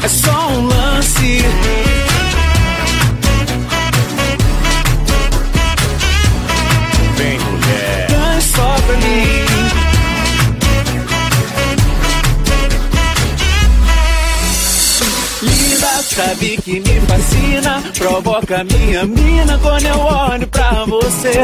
é só um lance. Vem, mulher, Dance só pra mim. Linda, sabe que me fascina, provoca minha mina quando eu olho pra você.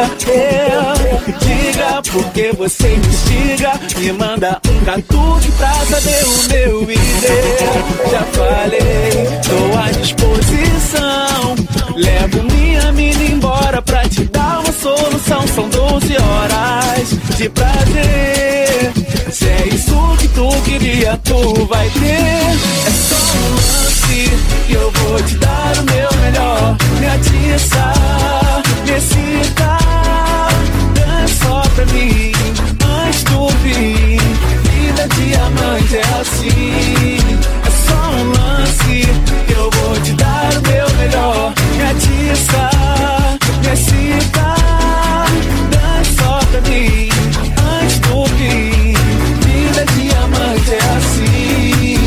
Diga porque você me instiga, me manda um catuque pra saber o meu ID. Já falei, tô à disposição, levo minha mina embora pra te dar uma solução. São 12 horas de prazer, se é isso que tu queria, tu vai ter. É só um lance e eu vou te dar o meu melhor. Me atiça, me excita, dance só pra mim, antes tu vir. Vida diamante é assim. É só um lance e eu vou te dar o meu melhor. Me atiça, me excita, dance só pra mim, antes tu vir. Vida diamante é assim.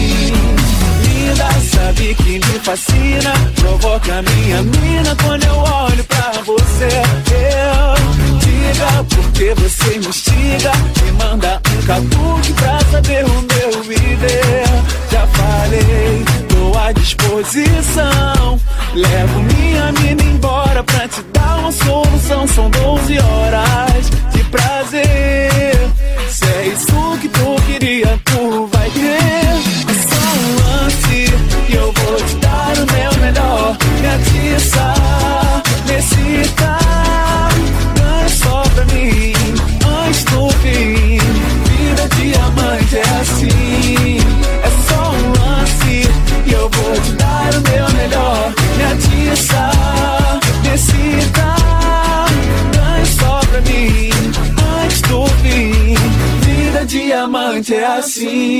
Sabe que me fascina, provoca minha mina quando eu olho pra você. Diga porque você me instiga, me manda um catuque pra saber o meu ID. Já falei, tô à disposição, levo minha mina embora pra te dar uma solução. São 12 horas de prazer, se é isso que tu queria, tu vai ter. É só um lance e eu vou te dar o meu melhor. Me atiça, me excita, dance só pra mim, antes do fim. Vida diamante é assim. É só um lance e eu vou te dar o meu melhor. Me atiça, me excita, dance só pra mim, antes do fim. Vida diamante é assim.